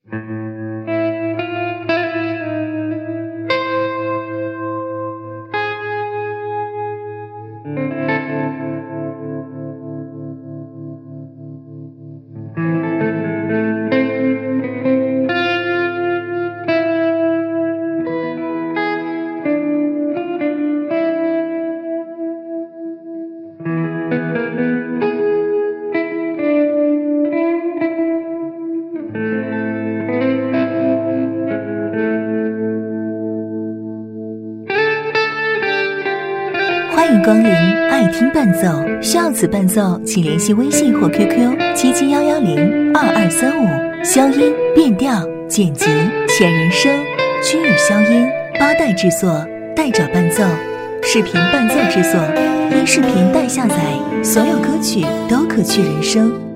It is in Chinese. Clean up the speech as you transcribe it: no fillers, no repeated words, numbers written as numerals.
欢迎光临爱听伴奏，需要此伴奏请联系微信或 QQ77102235，消音、变调、剪辑、全人声、区域消音，8代制作，代找伴奏，视频伴奏制作，音视频代下载，所有歌曲都可去人声。